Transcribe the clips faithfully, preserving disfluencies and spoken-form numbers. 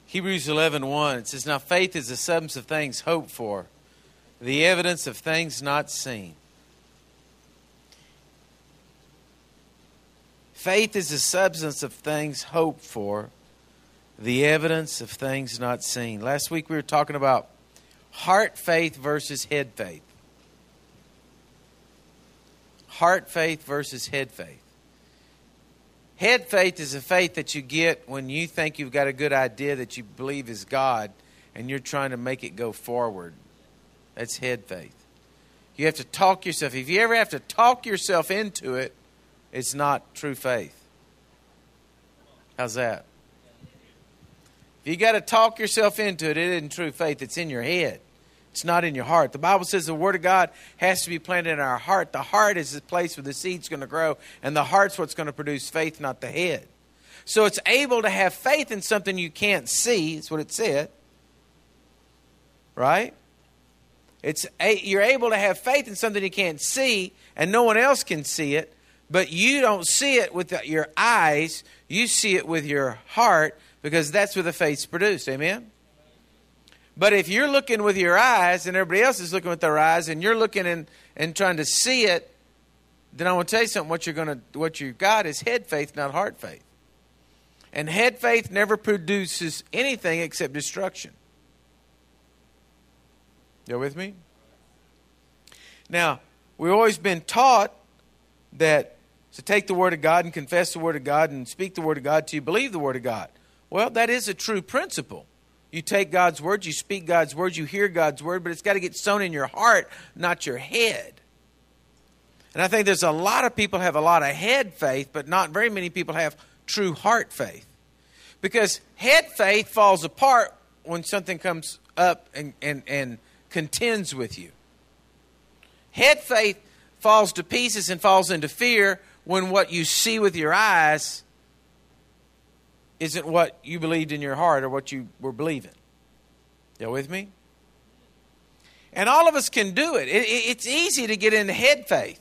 Hebrews eleven one, it says, now faith is the substance of things hoped for, the evidence of things not seen. Faith is the substance of things hoped for, the evidence of things not seen. Last week we were talking about heart faith versus head faith. Heart faith versus head faith. Head faith is a faith that you get when you think you've got a good idea that you believe is God and you're trying to make it go forward. That's head faith. You have to talk yourself. If you ever have to talk yourself into it, it's not true faith. How's that? If you got to talk yourself into it, it isn't true faith. It's in your head. It's not in your heart. The Bible says the Word of God has to be planted in our heart. The heart is the place where the seed's going to grow, and the heart's what's going to produce faith, not the head. So it's able to have faith in something you can't see. That's what it said. Right? It's a, you're able to have faith in something you can't see, and no one else can see it, but you don't see it with the, your eyes. You see it with your heart, because that's where the faith's produced. Amen? But if you're looking with your eyes and everybody else is looking with their eyes and you're looking and, and trying to see it, then I want to tell you something. What you're going to, what you've got is head faith, not heart faith. And head faith never produces anything except destruction. You with me? Now, we've always been taught that to take the Word of God and confess the Word of God and speak the Word of God till you believe the Word of God. Well, that is a true principle. You take God's Word, you speak God's Word, you hear God's Word, but it's got to get sown in your heart, not your head. And I think there's a lot of people have a lot of head faith, but not very many people have true heart faith. Because head faith falls apart when something comes up and, and, and contends with you. Head faith falls to pieces and falls into fear when what you see with your eyes isn't what you believed in your heart or what you were believing. You with me? And all of us can do it. it. It's easy to get into head faith.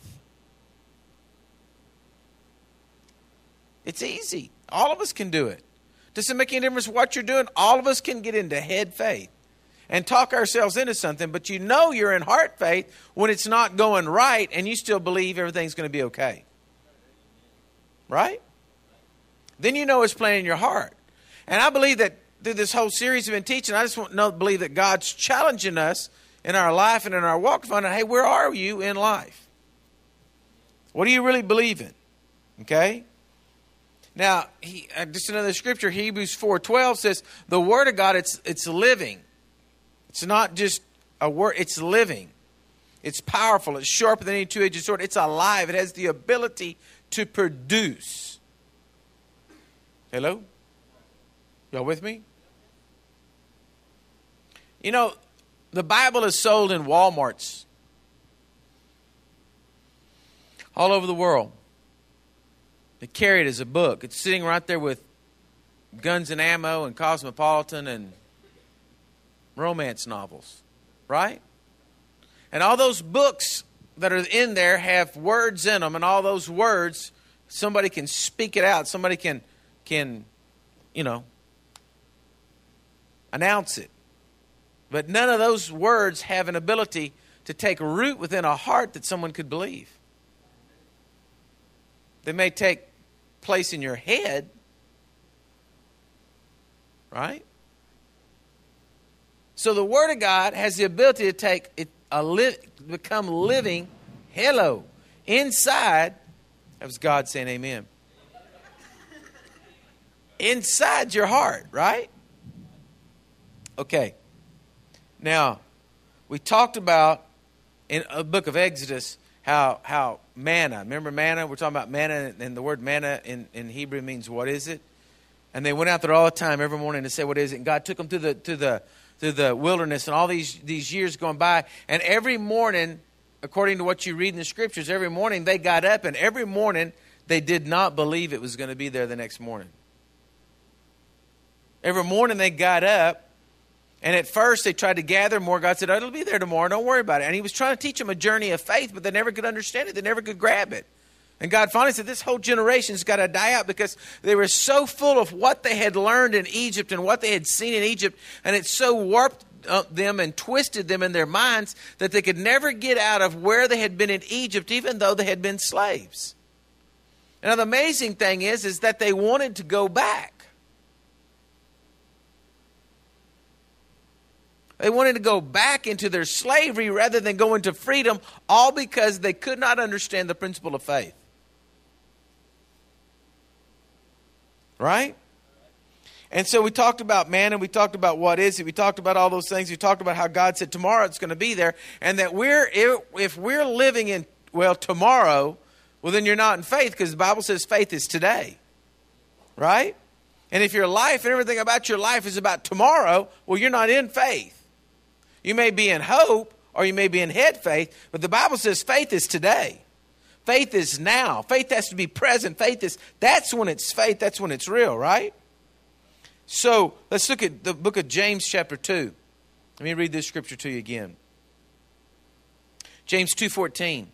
It's easy. All of us can do it. Doesn't make any difference what you're doing. All of us can get into head faith and talk ourselves into something. But you know you're in heart faith when it's not going right and you still believe everything's going to be okay. Right? Then you know it's playing in your heart. And I believe that through this whole series we've been teaching, I just want to know, believe that God's challenging us in our life and in our walk, finding, hey, where are you in life? What do you really believe in? Okay? Now, he, uh, just another scripture, Hebrews four twelve says, the Word of God, it's it's living. It's not just a word, it's living. It's powerful. It's sharper than any two-edged sword. It's alive. It has the ability to produce. Hello? Y'all with me? You know, the Bible is sold in Walmarts all over the world. They carry it as a book. It's sitting right there with Guns and Ammo and Cosmopolitan and romance novels. Right? And all those books that are in there have words in them. And all those words, somebody can speak it out. Somebody can, can you know, announce it. But none of those words have an ability to take root within a heart that someone could believe. They may take place in your head, right? So the Word of God has the ability to take it, a li- become living, hello, inside. That was God saying amen. Inside your heart, right? Okay. Now, we talked about in the book of Exodus how how manna. Remember manna? We're talking about manna, and the word manna in, in Hebrew means what is it? And they went out there all the time every morning to say what is it. And God took them to the to the to the wilderness, and all these these years going by, and every morning, according to what you read in the scriptures, every morning they got up, and every morning they did not believe it was going to be there the next morning. Every morning they got up, and at first they tried to gather more. God said, oh, it'll be there tomorrow. Don't worry about it. And he was trying to teach them a journey of faith, but they never could understand it. They never could grab it. And God finally said, this whole generation's got to die out because they were so full of what they had learned in Egypt and what they had seen in Egypt. And it so warped uh, them and twisted them in their minds that they could never get out of where they had been in Egypt, even though they had been slaves. Now, the amazing thing is, is that they wanted to go back. They wanted to go back into their slavery rather than go into freedom, all because they could not understand the principle of faith. Right? And so we talked about manna, we talked about what is it, we talked about all those things, we talked about how God said tomorrow it's going to be there, and that we're if we're living in, well, tomorrow, well, then you're not in faith, because the Bible says faith is today. Right? And if your life and everything about your life is about tomorrow, well, you're not in faith. You may be in hope, or you may be in head faith, but the Bible says faith is today. Faith is now. Faith has to be present. Faith is, that's when it's faith. That's when it's real, right? So let's look at the book of James chapter two. Let me read this scripture to you again. James two fourteen.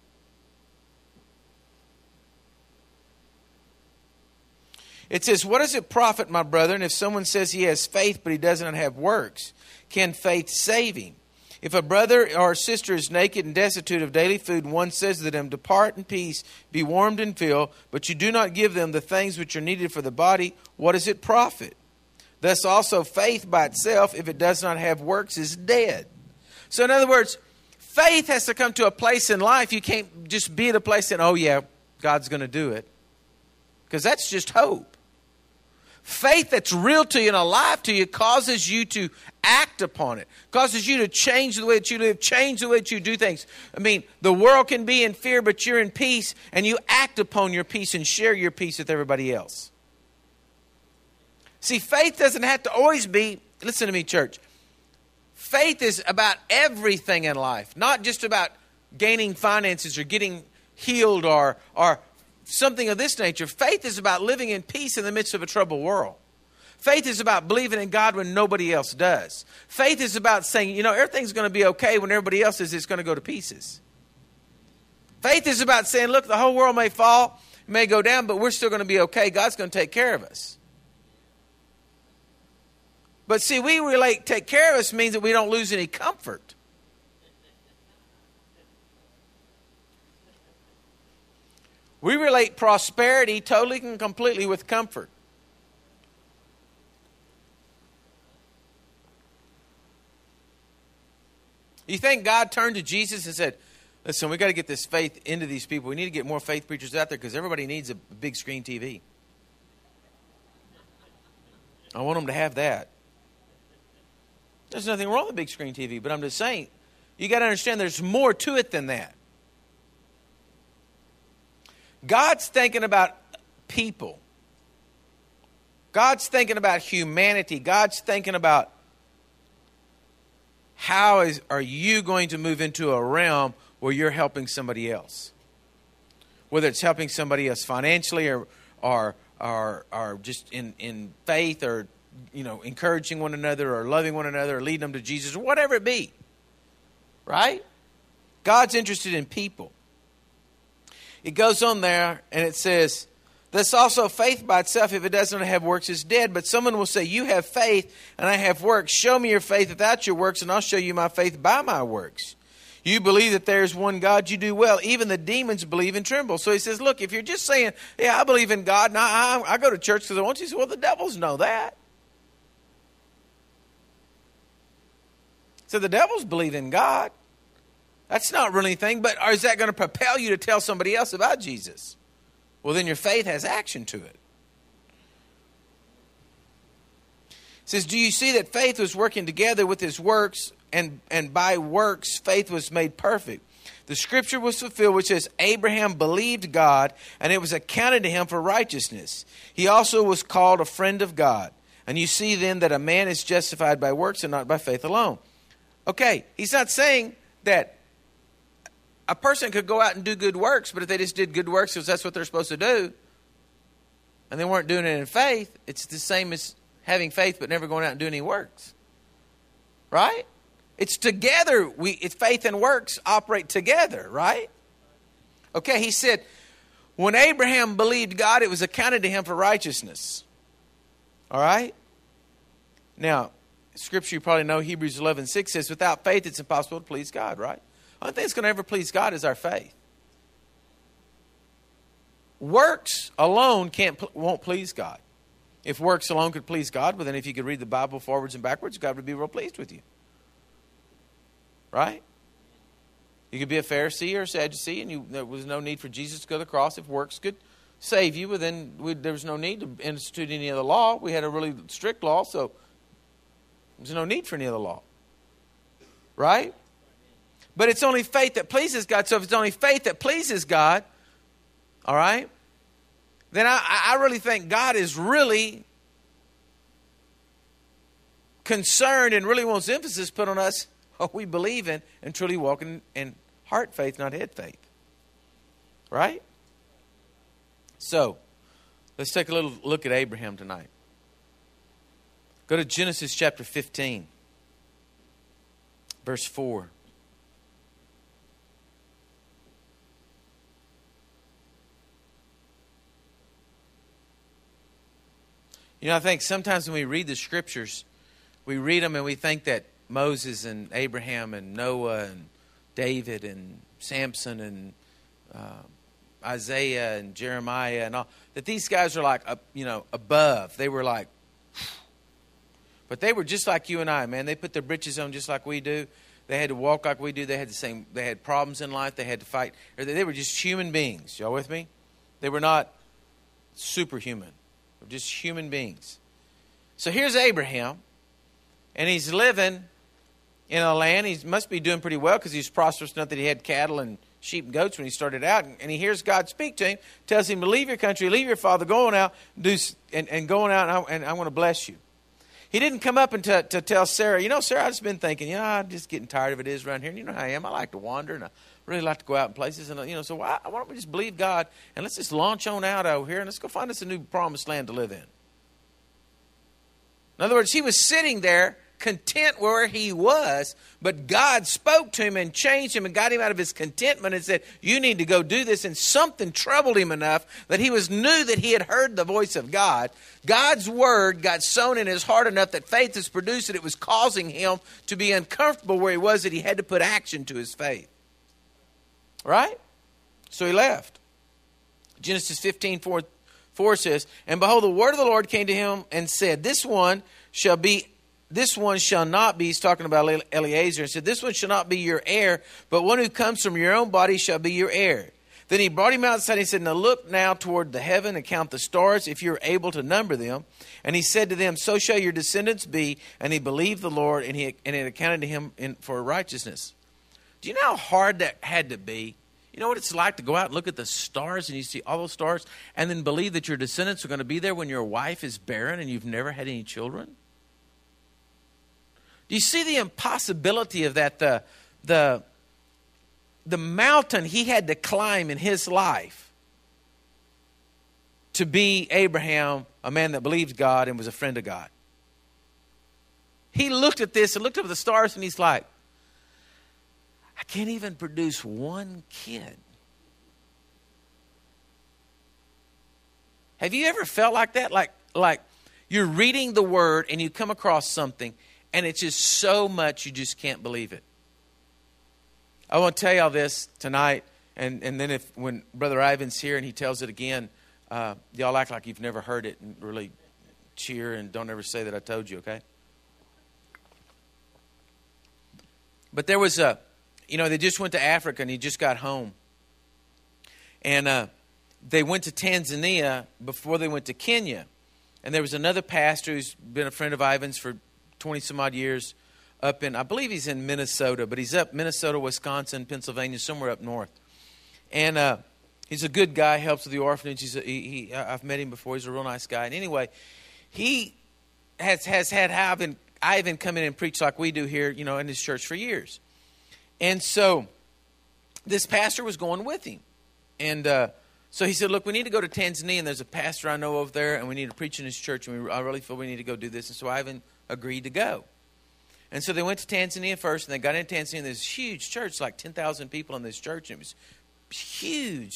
It says, what does it profit, my brethren, if someone says he has faith but he does not have works? Can faith save him? If a brother or sister is naked and destitute of daily food, and one says to them, depart in peace, be warmed and filled, but you do not give them the things which are needed for the body, what does it profit? Thus also faith by itself, if it does not have works, is dead. So in other words, faith has to come to a place in life. You can't just be at a place and, oh yeah, God's going to do it. Because that's just hope. Faith that's real to you and alive to you causes you to act upon it. Causes you to change the way that you live, change the way that you do things. I mean, the world can be in fear, but you're in peace, and you act upon your peace and share your peace with everybody else. See, faith doesn't have to always be, listen to me, church. Faith is about everything in life, not just about gaining finances or getting healed or or something of this nature. Faith is about living in peace in the midst of a troubled world. Faith is about believing in God when nobody else does. Faith is about saying, you know, everything's going to be okay when everybody else is, it's going to go to pieces. Faith is about saying, look, the whole world may fall, may go down, but we're still going to be okay. God's going to take care of us. But see, we relate take care of us means that we don't lose any comfort. We relate prosperity totally and completely with comfort. You think God turned to Jesus and said, listen, we got to get this faith into these people. We need to get more faith preachers out there because everybody needs a big screen T V. I want them to have that. There's nothing wrong with a big screen T V, but I'm just saying, you got to understand there's more to it than that. God's thinking about people. God's thinking about humanity. God's thinking about how is, are you going to move into a realm where you're helping somebody else? Whether it's helping somebody else financially or or or, or just in, in faith or, you know, encouraging one another or loving one another or leading them to Jesus or whatever it be. Right? God's interested in people. It goes on there and it says, thus also faith by itself, if it does not have works, is dead. But someone will say, you have faith and I have works. Show me your faith without your works and I'll show you my faith by my works. You believe that there is one God, you do well. Even the demons believe and tremble. So he says, look, if you're just saying, yeah, I believe in God and I, I, I go to church because I want to, he says, well, the devils know that. So the devils believe in God. That's not really anything, but is that going to propel you to tell somebody else about Jesus? Well, then your faith has action to it. It says, do you see that faith was working together with his works, and, and by works faith was made perfect? The scripture was fulfilled which says, Abraham believed God, and it was accounted to him for righteousness. He also was called a friend of God. And you see then that a man is justified by works and not by faith alone. Okay, he's not saying that a person could go out and do good works, but if they just did good works because that's what they're supposed to do, and they weren't doing it in faith, it's the same as having faith but never going out and doing any works. Right? It's together. We it's faith and works operate together, right? Okay, he said, When Abraham believed God, it was accounted to him for righteousness. All right? Now, Scripture you probably know, Hebrews eleven six says, without faith it's impossible to please God, right? The only thing that's going to ever please God is our faith. Works alone can't won't please God. If works alone could please God, well then if you could read the Bible forwards and backwards, God would be real pleased with you. Right? You could be a Pharisee or a Sadducee, and you, there was no need for Jesus to go to the cross. If works could save you, well then we, there was no need to institute any other law. We had a really strict law, so there's no need for any other law. Right? But it's only faith that pleases God. So if it's only faith that pleases God, all right, then I, I really think God is really concerned and really wants emphasis put on us what we believe in and truly walk in, in heart faith, not head faith. Right? So, let's take a little look at Abraham tonight. Go to Genesis chapter fifteen, verse four. You know, I think sometimes when we read the Scriptures, we read them and we think that Moses and Abraham and Noah and David and Samson and uh, Isaiah and Jeremiah and all, that these guys are like, uh, you know, above. They were like, but they were just like you and I, man. They put their britches on just like we do. They had to walk like we do. They had the same, they had problems in life. They had to fight. They were just human beings. Y'all with me? They were not superhuman. They were just human beings. So here's Abraham, and he's living in a land. He must be doing pretty well because he was prosperous enough that he had cattle and sheep and goats when he started out. And he hears God speak to him, tells him to leave your country, leave your father, going out, do and, and going out, and, I, and I'm going to bless you. He didn't come up and to, to tell Sarah, you know, Sarah, I've just been thinking, you know, I'm just getting tired of it is around here. And you know how I am. I like to wander, and I really like to go out in places. And, you know, so why, why don't we just believe God, and let's just launch on out over here, and let's go find us a new promised land to live in. In other words, he was sitting there content where he was, but God spoke to him and changed him and got him out of his contentment and said, you need to go do this. And something troubled him enough that he was knew that he had heard the voice of God. God's word got sown in his heart enough that faith is produced, and it was causing him to be uncomfortable where he was, that he had to put action to his faith. Right? So he left. Genesis fifteen, four, four says, and behold, the word of the Lord came to him and said, this one shall be This one shall not be, he's talking about Eliezer, and said, this one shall not be your heir, but one who comes from your own body shall be your heir. Then he brought him outside, and he said, now look now toward the heaven and count the stars, if you're able to number them. And he said to them, so shall your descendants be. And he believed the Lord, and, he, and it accounted to him in, for righteousness. Do you know how hard that had to be? You know what it's like to go out and look at the stars, and you see all those stars, and then believe that your descendants are going to be there when your wife is barren and you've never had any children? Do you see the impossibility of that? The, the, the mountain he had to climb in his life to be Abraham, a man that believed God and was a friend of God. He looked at this and looked up at the stars, and he's like, I can't even produce one kid. Have you ever felt like that? Like, like you're reading the word and you come across something, and it's just so much you just can't believe it. I want to tell y'all this tonight, and, and then if when Brother Ivan's here and he tells it again, uh, y'all act like you've never heard it and really cheer and don't ever say that I told you, okay? But there was a, you know, they just went to Africa and he just got home. And uh, they went to Tanzania before they went to Kenya. And there was another pastor who's been a friend of Ivan's for twenty some odd years up in, I believe he's in Minnesota, but he's up Minnesota, Wisconsin, Pennsylvania, somewhere up north. And uh, he's a good guy, helps with the orphanage. He's a, he, he, I've met him before. He's a real nice guy. And anyway, he has, has had Ivan, Ivan come in and preach like we do here, you know, in his church for years. And so this pastor was going with him. And uh, so he said, look, we need to go to Tanzania, and there's a pastor I know over there, and we need to preach in his church, and we, I really feel we need to go do this. And so Ivan agreed to go. And so they went to Tanzania first, and they got into Tanzania, and there's a huge church, like ten thousand people in this church, and it was huge. And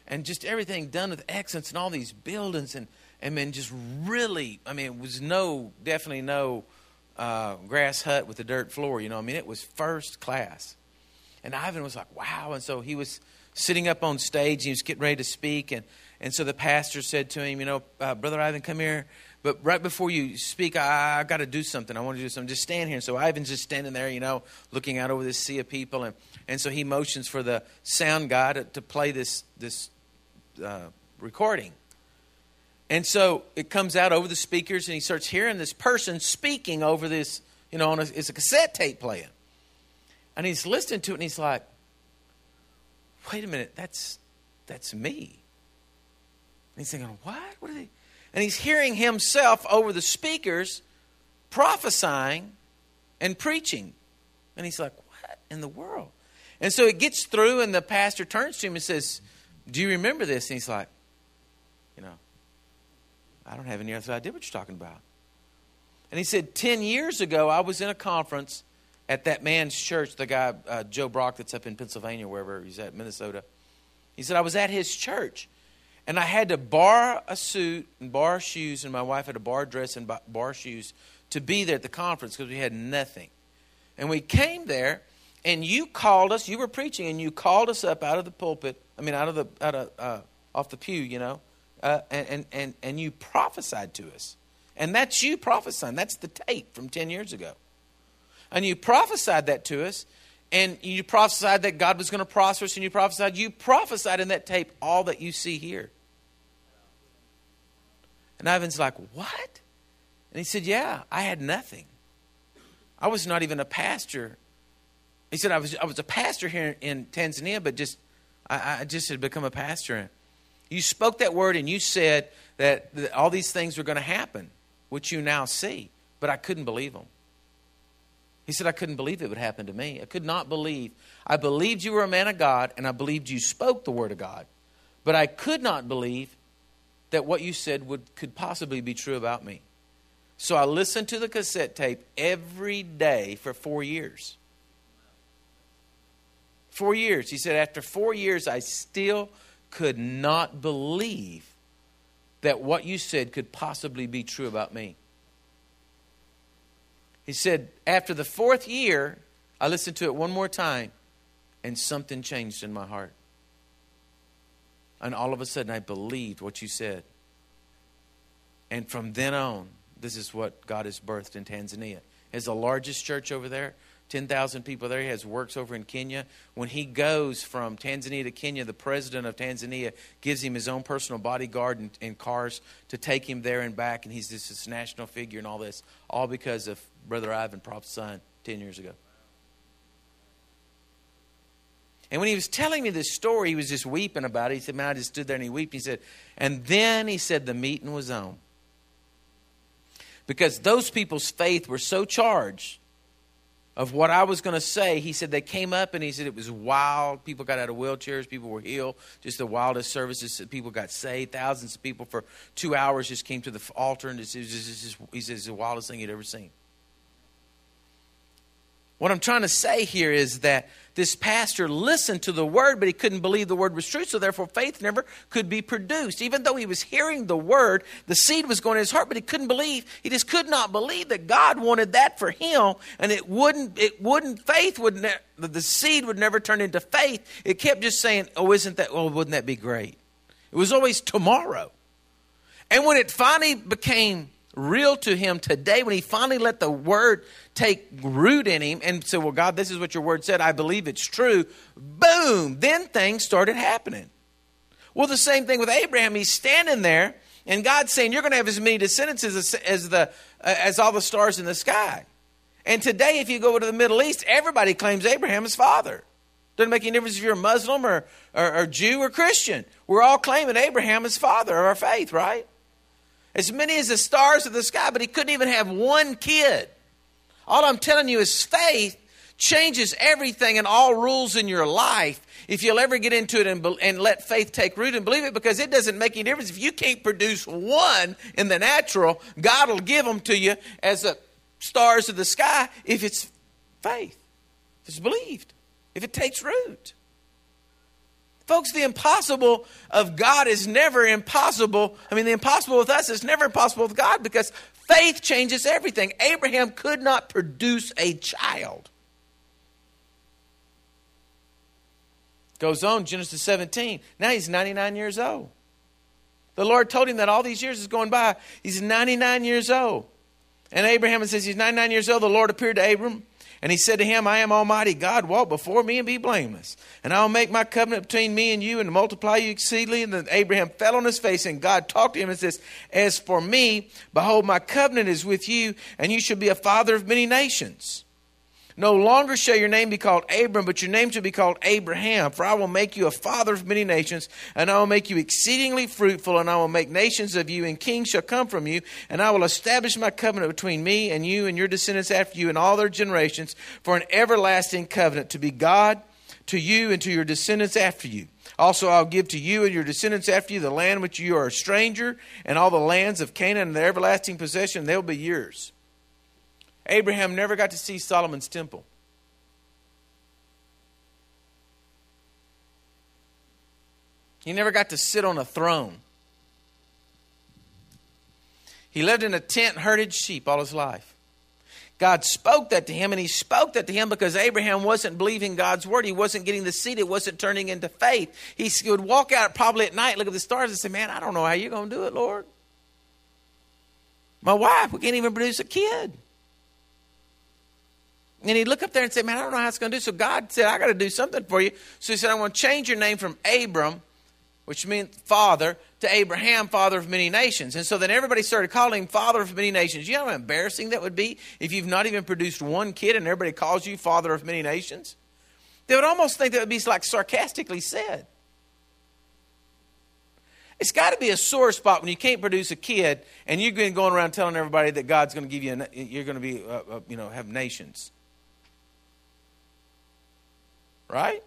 and just everything done with excellence and all these buildings. And, and then just really, I mean, it was no, definitely no uh, grass hut with a dirt floor. You know, I mean, it was first class. And Ivan was like, wow. And so he was sitting up on stage. He was getting ready to speak. And, and so the pastor said to him, you know, uh, Brother Ivan, come here. But right before you speak, I, I got to do something. I want to do something. Just stand here. And so Ivan's just standing there, you know, looking out over this sea of people. And, and so he motions for the sound guy to, to play this, this uh, recording. And so it comes out over the speakers, and he starts hearing this person speaking over this, you know, on a, it's a cassette tape playing. And he's listening to it, and he's like, wait a minute, that's that's me. And he's thinking, what? What are they? And he's hearing himself over the speakers prophesying and preaching. And he's like, what in the world? And so it gets through, and the pastor turns to him and says, do you remember this? And he's like, you know, I don't have any other idea what you're talking about. And he said, ten years ago, I was in a conference at that man's church, the guy, uh, Joe Brock, that's up in Pennsylvania, wherever he's at, Minnesota. He said, I was at his church. And I had to borrow a suit and borrow shoes, and my wife had to borrow a dress and borrow shoes to be there at the conference because we had nothing. And we came there, and you called us. You were preaching, and you called us up out of the pulpit. I mean, out of the out of uh, off the pew, you know, uh, and and and you prophesied to us. And that's you prophesying. That's the tape from ten years ago. And you prophesied that to us. And you prophesied that God was going to prosper us, and you prophesied, you prophesied in that tape all that you see here. And Ivan's like, what? And he said, yeah, I had nothing. I was not even a pastor. He said, I was I was a pastor here in Tanzania, but just I, I just had become a pastor. You spoke that word, and you said that, that all these things were going to happen, which you now see. But I couldn't believe them. He said, I couldn't believe it would happen to me. I could not believe. I believed you were a man of God, and I believed you spoke the word of God. But I could not believe that what you said would could possibly be true about me. So I listened to the cassette tape every day for four years. Four years. He said, after four years, I still could not believe that what you said could possibly be true about me. He said, after the fourth year, I listened to it one more time, and something changed in my heart. And all of a sudden, I believed what you said. And from then on, this is what God has birthed in Tanzania. It's the largest church over there, ten thousand people there. He has works over in Kenya. When he goes from Tanzania to Kenya, the president of Tanzania gives him his own personal bodyguard and, and cars to take him there and back. And he's this, this national figure and all this, all because of Brother Ivan prophesying ten years ago. And when he was telling me this story, he was just weeping about it. He said, man, I just stood there and he wept. He said, and then he said the meeting was on. Because those people's faith were so charged of what I was going to say. He said they came up and he said it was wild. People got out of wheelchairs. People were healed. Just the wildest services. People got saved. Thousands of people for two hours just came to the altar. And it was just, it was just, he says it's the wildest thing he'd ever seen. What I'm trying to say here is that this pastor listened to the word, but he couldn't believe the word was true. So therefore, faith never could be produced. Even though he was hearing the word, the seed was going in his heart, but he couldn't believe. He just could not believe that God wanted that for him. And it wouldn't, it wouldn't, faith would never, the seed would never turn into faith. It kept just saying, oh, isn't that, oh, wouldn't that be great? It was always tomorrow. And when it finally became real to him today, when he finally let the word take root in him and said, well, God, this is what your word said. I believe it's true. Boom. Then things started happening. Well, the same thing with Abraham. He's standing there and God's saying, you're going to have as many descendants as, as, the, uh, as all the stars in the sky. And today, if you go to the Middle East, everybody claims Abraham as father. Doesn't make any difference if you're a Muslim or, or, or Jew or Christian. We're all claiming Abraham as father of our faith, right? As many as the stars of the sky, but he couldn't even have one kid. All I'm telling you is faith changes everything and all rules in your life if you'll ever get into it and, and let faith take root and believe it, because it doesn't make any difference. If you can't produce one in the natural, God will give them to you as the stars of the sky if it's faith, if it's believed, if it takes root. Folks, the impossible of God is never impossible. I mean, the impossible with us is never impossible with God, because faith changes everything. Abraham could not produce a child. Goes on, Genesis seventeen. Now he's ninety-nine years old. The Lord told him that all these years is going by. He's ninety-nine years old. And Abraham says he's ninety-nine years old. The Lord appeared to Abram, and he said to him, I am Almighty God. Walk before me and be blameless. And I will make my covenant between me and you and multiply you exceedingly. And then Abraham fell on his face, and God talked to him and says, as for me, behold, my covenant is with you, and you shall be a father of many nations. No longer shall your name be called Abram, but your name shall be called Abraham. For I will make you a father of many nations, and I will make you exceedingly fruitful, and I will make nations of you, and kings shall come from you. And I will establish my covenant between me and you and your descendants after you and all their generations for an everlasting covenant, to be God to you and to your descendants after you. Also I'll give to you and your descendants after you the land which you are a stranger, and all the lands of Canaan and their everlasting possession, they'll be yours. Abraham never got to see Solomon's temple. He never got to sit on a throne. He lived in a tent and herded sheep all his life. God spoke that to him, and he spoke that to him because Abraham wasn't believing God's word. He wasn't getting the seed. It wasn't turning into faith. He would walk out probably at night, look at the stars, and say, man, I don't know how you're going to do it, Lord. My wife, we can't even produce a kid. And he'd look up there and say, man, I don't know how it's going to do. So God said, I got to do something for you. So he said, I want to change your name from Abram, which means father, to Abraham, father of many nations. And so then everybody started calling him father of many nations. You know how embarrassing that would be if you've not even produced one kid and everybody calls you father of many nations? They would almost think that would be like sarcastically said. It's got to be a sore spot when you can't produce a kid and you've been going around telling everybody that God's going to give you, a, you're going to be, uh, uh, you know, have nations. Right?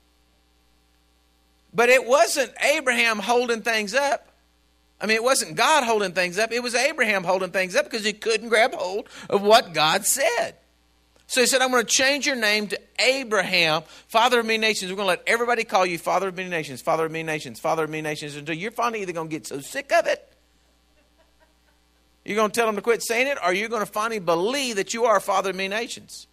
But it wasn't Abraham holding things up. I mean, it wasn't God holding things up. It was Abraham holding things up because he couldn't grab hold of what God said. So he said, I'm going to change your name to Abraham, father of many nations. We're going to let everybody call you father of many nations, father of many nations, father of many nations, until you're finally either going to get so sick of it, you're going to tell them to quit saying it, or you're going to finally believe that you are a father of many nations.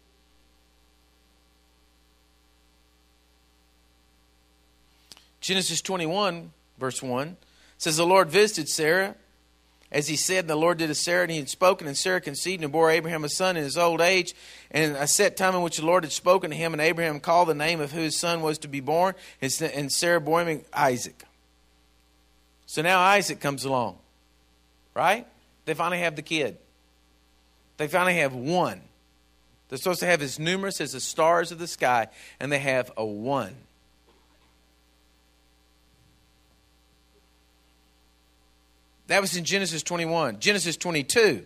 Genesis twenty-one, verse one, says, the Lord visited Sarah, as he said, and the Lord did to Sarah, and he had spoken, and Sarah conceived and bore Abraham a son in his old age, and a set time in which the Lord had spoken to him, and Abraham called the name of who his son was to be born, and Sarah bore him Isaac. So now Isaac comes along, right? They finally have the kid. They finally have one. They're supposed to have as numerous as the stars of the sky, and they have a one. That was in Genesis twenty-one. Genesis twenty-two.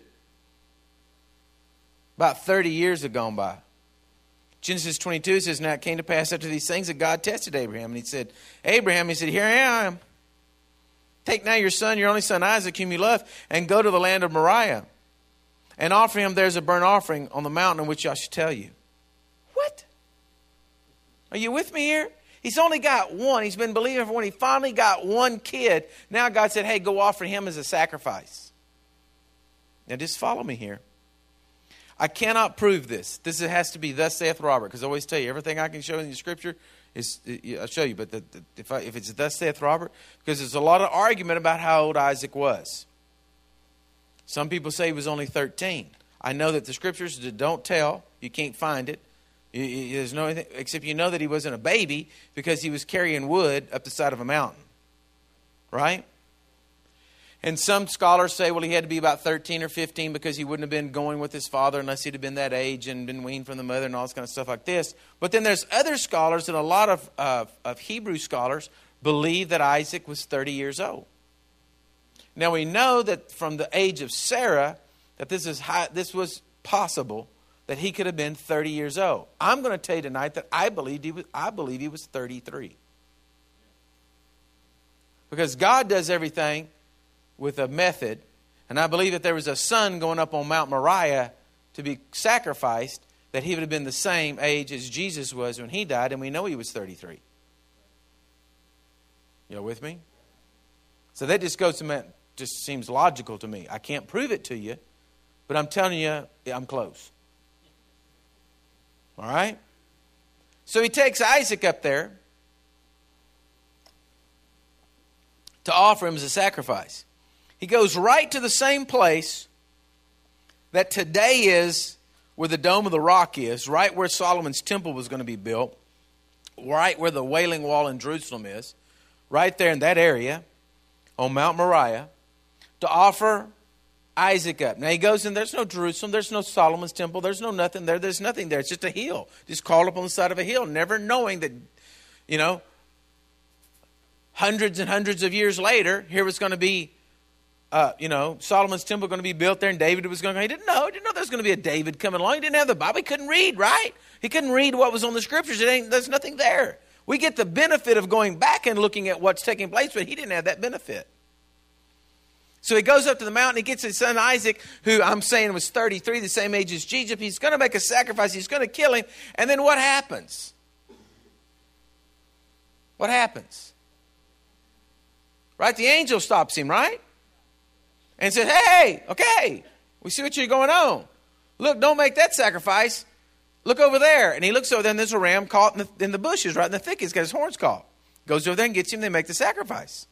About thirty years have gone by. Genesis twenty-two says, now it came to pass after these things that God tested Abraham. And he said, Abraham, he said, here I am. Take now your son, your only son Isaac, whom you love, and go to the land of Moriah, and offer him there as a burnt offering on the mountain in which I shall tell you. What? Are you with me here? He's only got one. He's been believing for one. He finally got one kid. Now God said, hey, go offer him as a sacrifice. Now just follow me here. I cannot prove this. This has to be thus saith Robert, because I always tell you, everything I can show in the scripture, is I'll show you. But the, the, if, I, if it's thus saith Robert, because there's a lot of argument about how old Isaac was. Some people say he was only thirteen. I know that the scriptures don't tell. You can't find it. There's no anything, except you know that he wasn't a baby because he was carrying wood up the side of a mountain. Right? And some scholars say, well, he had to be about thirteen or fifteen because he wouldn't have been going with his father unless he'd have been that age and been weaned from the mother and all this kind of stuff like this. But then there's other scholars, and a lot of, uh, of Hebrew scholars believe that Isaac was thirty years old. Now we know that from the age of Sarah that this is high, this was possible that he could have been thirty years old. I'm going to tell you tonight that I believe he was, I believe he was thirty-three. Because God does everything with a method. And I believe that there was a son going up on Mount Moriah to be sacrificed, that he would have been the same age as Jesus was when he died. And we know he was thirty-three. You with me? So that just goes to me, just seems logical to me. I can't prove it to you, but I'm telling you, I'm close. All right? So he takes Isaac up there to offer him as a sacrifice. He goes right to the same place that today is where the Dome of the Rock is, right where Solomon's temple was going to be built, right where the Wailing Wall in Jerusalem is, right there in that area on Mount Moriah, to offer Isaac up. Now he goes in, there's no Jerusalem, there's no Solomon's temple, there's no nothing there, there's nothing there. It's just a hill, just called up on the side of a hill, never knowing that, you know, hundreds and hundreds of years later, here was going to be, uh, you know, Solomon's temple going to be built there, and David was going to, he didn't know, he didn't know there was going to be a David coming along. He didn't have the Bible, he couldn't read, right? He couldn't read what was on the scriptures. It ain't, there's nothing there. We get the benefit of going back and looking at what's taking place, but he didn't have that benefit. So he goes up to the mountain, he gets his son Isaac, who I'm saying was thirty-three, the same age as Jesus. He's going to make a sacrifice, he's going to kill him, and then what happens? What happens? Right? The angel stops him, right? And says, hey, okay, we see what you're going on. Look, don't make that sacrifice. Look over there. And he looks over there, and there's a ram caught in the, in the bushes, right in the thicket. He's got his horns caught. Goes over there and gets him, they make the sacrifice.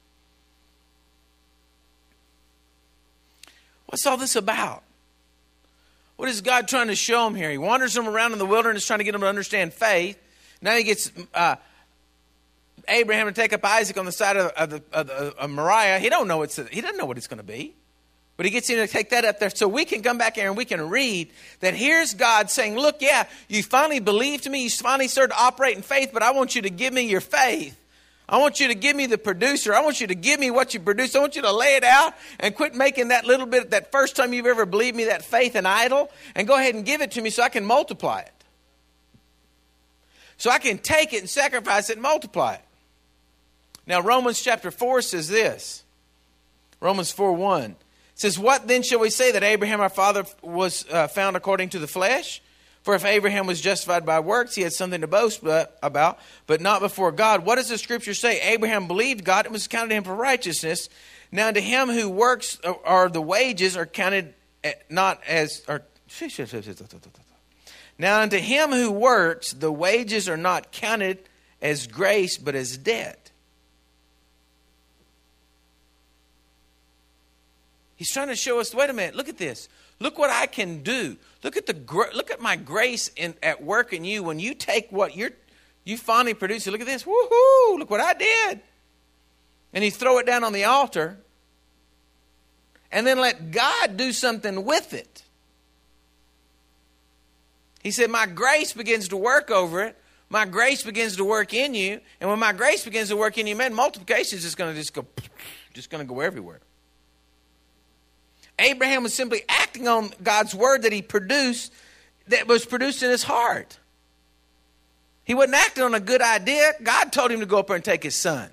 What's all this about? What is God trying to show him here? He wanders them around in the wilderness trying to get them to understand faith. Now he gets uh, Abraham to take up Isaac on the side of, of, the, of, the, of Moriah. He don't know it's he doesn't know what it's going to be. But he gets him to take that up there so we can come back here and we can read that here's God saying, look, yeah, you finally believed me. You finally started to operate in faith, but I want you to give me your faith. I want you to give me the producer. I want you to give me what you produce. I want you to lay it out and quit making that little bit, that first time you've ever believed me, that faith an idol, and go ahead and give it to me so I can multiply it. So I can take it and sacrifice it and multiply it. Now Romans chapter four says this. Romans four one. It says, what then shall we say that Abraham our father was uh, found according to the flesh? For if Abraham was justified by works, he had something to boast about, but not before God. What does the scripture say? Abraham believed God and was counted to him for righteousness. Now to him who works, or the wages are counted not as... Or, now unto him who works, the wages are not counted as grace, but as debt. He's trying to show us, wait a minute, look at this. Look what I can do. Look at the look at my grace in, at work in you when you take what you're you finally produce. Look at this. Woohoo! Look what I did. And you throw it down on the altar and then let God do something with it. He said, my grace begins to work over it. My grace begins to work in you. And when my grace begins to work in you, man, multiplication is just going to just go, just going to go everywhere. Abraham was simply acting on God's word that he produced, that was produced in his heart. He wasn't acting on a good idea. God told him to go up there and take his son.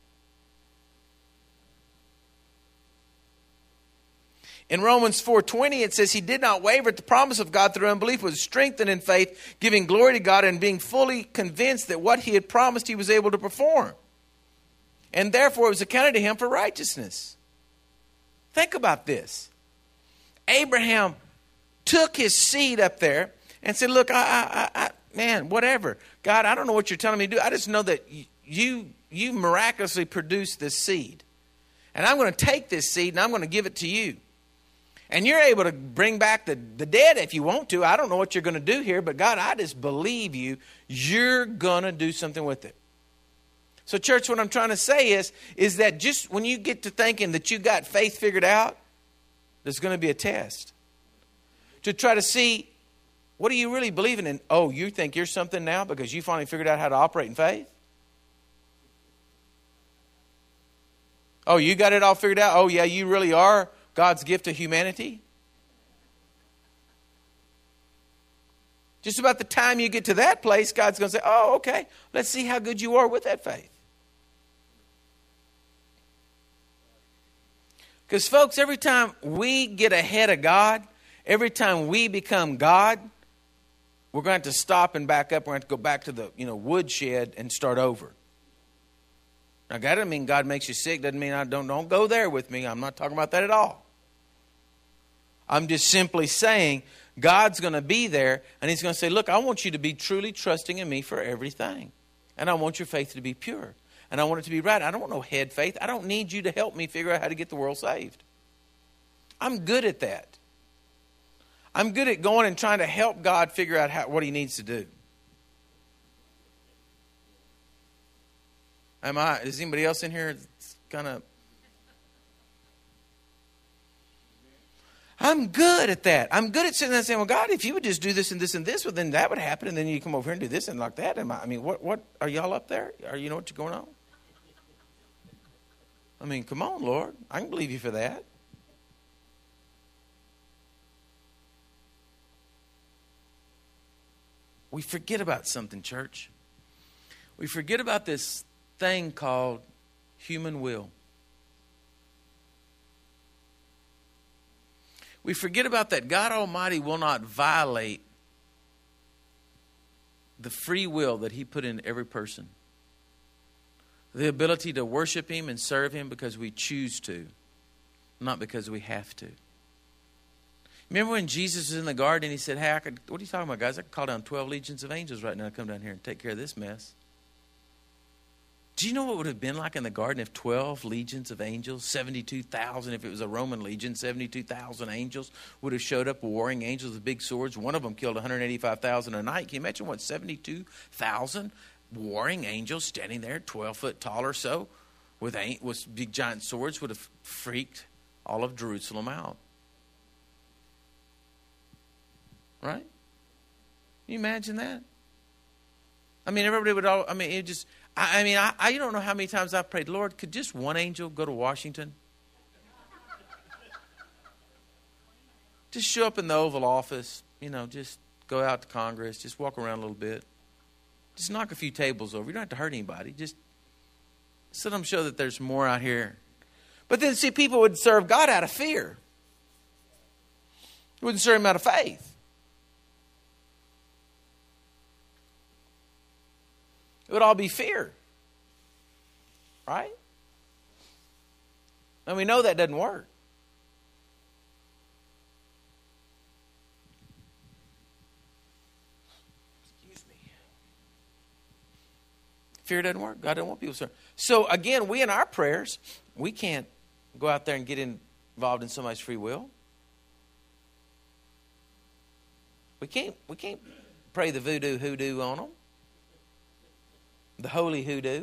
In Romans four twenty, it says he did not waver at the promise of God through unbelief, was strengthened in faith, giving glory to God and being fully convinced that what he had promised he was able to perform. And therefore it was accounted to him for righteousness. Think about this. Abraham took his seed up there and said, look, I, I, I, man, whatever. God, I don't know what you're telling me to do. I just know that you, you miraculously produced this seed. And I'm going to take this seed and I'm going to give it to you. And you're able to bring back the, the dead if you want to. I don't know what you're going to do here, but God, I just believe you. You're going to do something with it. So church, what I'm trying to say is, is that just when you get to thinking that you got faith figured out, there's going to be a test. To try to see, what are you really believing in? Oh, you think you're something now because you finally figured out how to operate in faith? Oh, you got it all figured out? Oh, yeah, you really are God's gift to humanity? Just about the time you get to that place, God's going to say, oh, okay, let's see how good you are with that faith. Because, folks, every time we get ahead of God, every time we become God, we're going to have to stop and back up. We're going to have to go back to the you know woodshed and start over. Now, that doesn't mean God makes you sick. Doesn't mean I don't, don't go there with me. I'm not talking about that at all. I'm just simply saying God's going to be there, and He's going to say, look, I want you to be truly trusting in me for everything. And I want your faith to be pure. And I want it to be right. I don't want no head faith. I don't need you to help me figure out how to get the world saved. I'm good at that. I'm good at going and trying to help God figure out how, what He needs to do. Am I? Is anybody else in here kind of... I'm good at that. I'm good at sitting there saying, well, God, if you would just do this and this and this, well, then that would happen. And then you come over here and do this and like that. Am I, I mean, what, what, are y'all up there? Are you know what's going on? I mean, come on, Lord. I can believe you for that. We forget about something, church. We forget about this thing called human will. We forget about that God Almighty will not violate the free will that He put in every person. The ability to worship Him and serve Him because we choose to, not because we have to. Remember when Jesus was in the garden and He said, hey, I could, what are you talking about, guys? I could call down twelve legions of angels right now to come down here and take care of this mess. Do you know what would have been like in the garden if twelve legions of angels, seventy-two thousand, if it was a Roman legion, seventy-two thousand angels would have showed up, warring angels with big swords? One of them killed one hundred eighty-five thousand a night. Can you imagine what, seventy-two thousand warring angels standing there, twelve foot tall or so, with, with big giant swords would have freaked all of Jerusalem out. Right? Can you imagine that? I mean, everybody would all, I mean, it just, I, I mean, I, I don't know how many times I've prayed, Lord, could just one angel go to Washington? Just show up in the Oval Office, you know, just go out to Congress, just walk around a little bit. Just knock a few tables over. You don't have to hurt anybody. Just let them show that there's more out here. But then, see, people would serve God out of fear. They wouldn't serve Him out of faith. It would all be fear. Right? And we know that doesn't work. Excuse me. Fear doesn't work. God doesn't want people to serve. So again, we in our prayers, we can't go out there and get involved in somebody's free will. We can't, we can't pray the voodoo hoodoo on them. The holy hoodoo.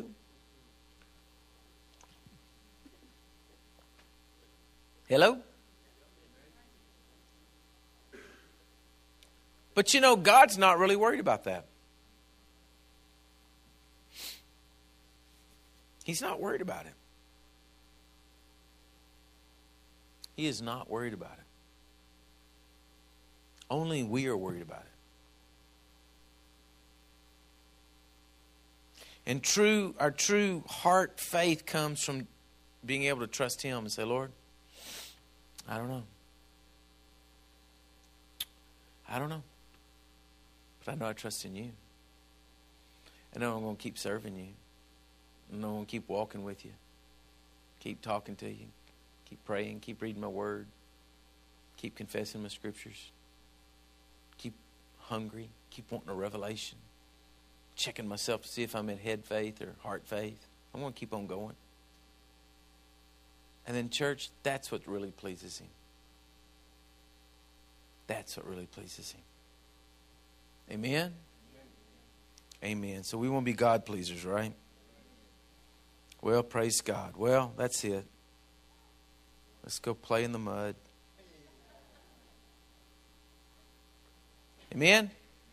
Hello? But you know, God's not really worried about that. He's not worried about it. He is not worried about it. Only we are worried about it. And true, our true heart faith comes from being able to trust Him and say, Lord, I don't know. I don't know. But I know I trust in You. I know I'm going to keep serving You. I know I'm going to keep walking with You. Keep talking to You. Keep praying. Keep reading My Word. Keep confessing My Scriptures. Keep hungry. Keep wanting a revelation. Checking myself to see if I'm in head faith or heart faith. I'm going to keep on going. And then, church, that's what really pleases Him. That's what really pleases Him. Amen? Amen. So we want to be God pleasers, right? Well, praise God. Well, that's it. Let's go play in the mud. Amen?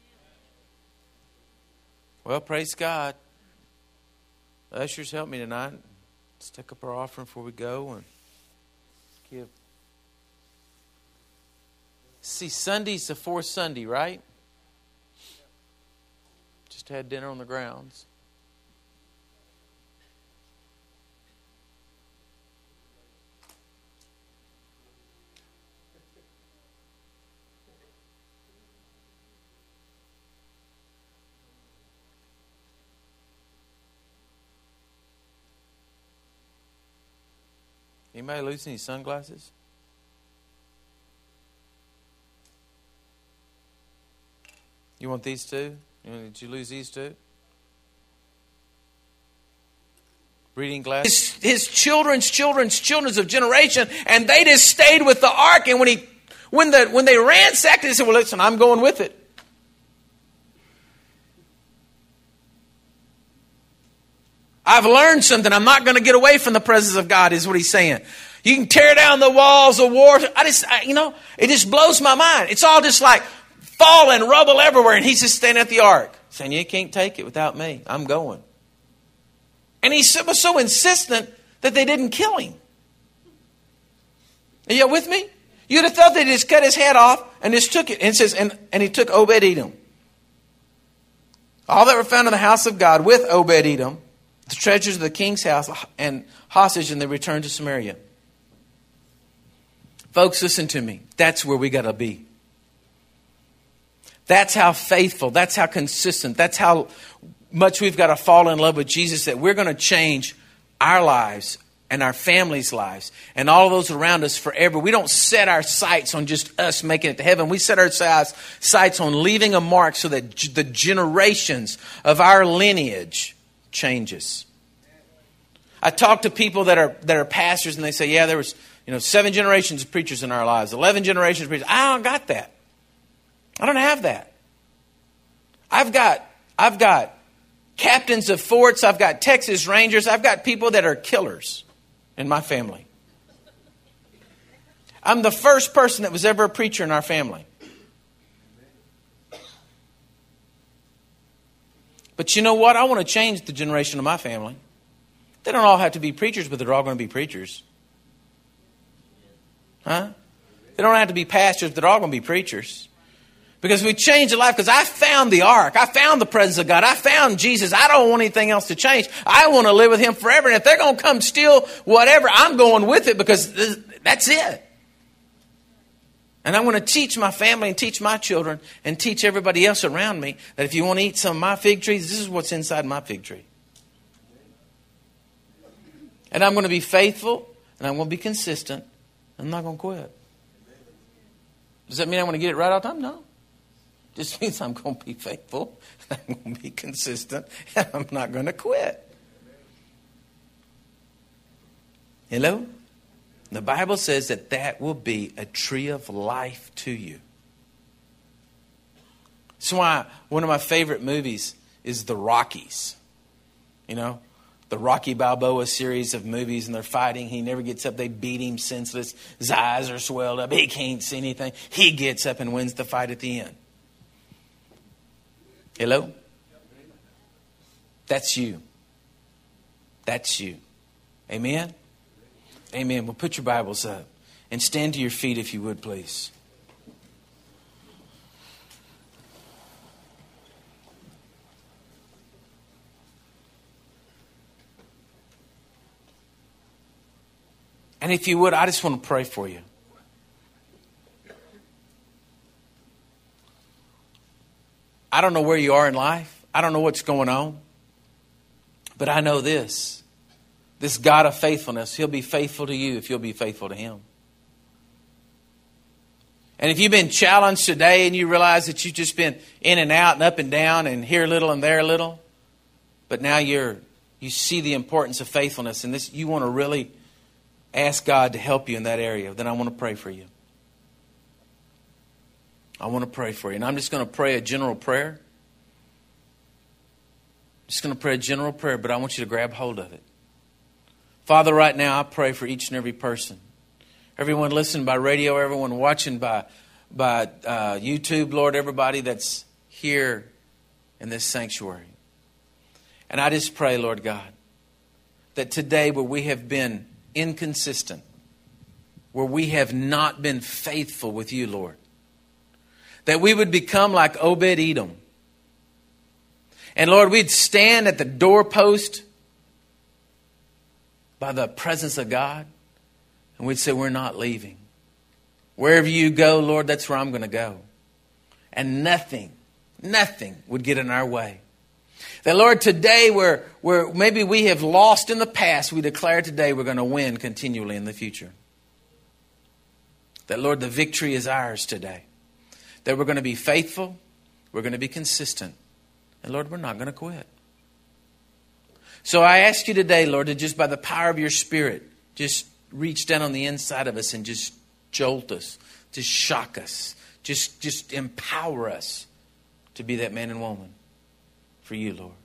Well, praise God. Ushers, help me tonight. Let's take up our offering before we go and give. See, Sunday's the fourth Sunday, right? Just had dinner on the grounds. Anybody lose any sunglasses? You want these two? Did you lose these two? Reading glasses. His, his children's children's children's of generation, and they just stayed with the ark. And when he, when the when they ransacked it, they said, "Well, listen, I'm going with it." I've learned something. I'm not going to get away from the presence of God, is what he's saying. You can tear down the walls of war. I just, I, you know, it just blows my mind. It's all just like falling, rubble everywhere, and he's just standing at the ark, saying, "You can't take it without me. I'm going." And he was so insistent that they didn't kill him. Are you with me? You'd have thought they just cut his head off and just took it. And it says, and, and he took Obed-Edom. All that were found in the house of God with Obed-Edom, the treasures of the king's house and hostage, and they returned to Samaria. Folks, listen to me. That's where we got to be. That's how faithful, that's how consistent, that's how much we've got to fall in love with Jesus, that we're going to change our lives and our families' lives and all of those around us forever. We don't set our sights on just us making it to heaven. We set our sights on leaving a mark so that the generations of our lineage changes. I talk to people that are that are pastors, and they say, "Yeah, there was you know seven generations of preachers in our lives, eleven generations of preachers." I don't got that. I don't have that. I've got I've got captains of forts. I've got Texas Rangers. I've got people that are killers in my family. I'm the first person that was ever a preacher in our family. But you know what? I want to change the generation of my family. They don't all have to be preachers, but they're all going to be preachers. Huh? They don't have to be pastors, but they're all going to be preachers. Because we change the life, because I found the ark. I found the presence of God. I found Jesus. I don't want anything else to change. I want to live with him forever. And if they're going to come steal whatever, I'm going with it, because that's it. And I'm going to teach my family and teach my children and teach everybody else around me that if you want to eat some of my fig trees, this is what's inside my fig tree. And I'm going to be faithful, and I'm going to be consistent. I'm not going to quit. Does that mean I'm going to get it right all the time? No. Just means I'm going to be faithful, I'm going to be consistent, and I'm not going to quit. Hello? The Bible says that that will be a tree of life to you. That's why one of my favorite movies is The Rockies. You know, the Rocky Balboa series of movies, and they're fighting. He never gets up. They beat him senseless. His eyes are swelled up. He can't see anything. He gets up and wins the fight at the end. Hello? That's you. That's you. Amen? Amen. Well, put your Bibles up and stand to your feet if you would, please. And if you would, I just want to pray for you. I don't know where you are in life. I don't know what's going on. But I know this. This God of faithfulness, he'll be faithful to you if you'll be faithful to him. And if you've been challenged today and you realize that you've just been in and out and up and down and here a little and there a little, but now you're you see the importance of faithfulness, and this you want to really ask God to help you in that area, then I want to pray for you. I want to pray for you. And I'm just going to pray a general prayer. Just going to pray a general prayer, but I want you to grab hold of it. Father, right now I pray for each and every person. Everyone listening by radio, everyone watching by, by uh, YouTube, Lord, everybody that's here in this sanctuary. And I just pray, Lord God, that today where we have been inconsistent, where we have not been faithful with you, Lord, that we would become like Obed-Edom. And Lord, we'd stand at the doorpost by the presence of God, and we'd say, we're not leaving. Wherever you go, Lord, that's where I'm going to go. And nothing, nothing would get in our way. That, Lord, today where, where maybe we have lost in the past, we declare today we're going to win continually in the future. That, Lord, the victory is ours today. That we're going to be faithful, we're going to be consistent, and Lord, we're not going to quit. So I ask you today, Lord, to just by the power of your Spirit, just reach down on the inside of us and just jolt us, just shock us, just, just empower us to be that man and woman for you, Lord.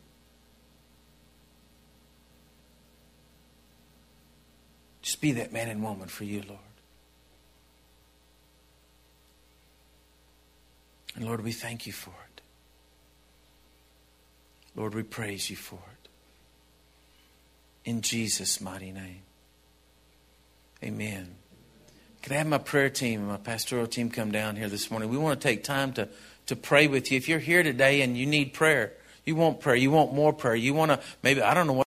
Just be that man and woman for you, Lord. And Lord, we thank you for it. Lord, we praise you for it. In Jesus' mighty name. Amen. Can I have my prayer team and my pastoral team come down here this morning? We want to take time to, to pray with you. If you're here today and you need prayer, you want prayer, you want more prayer, you want to, maybe, I don't know what.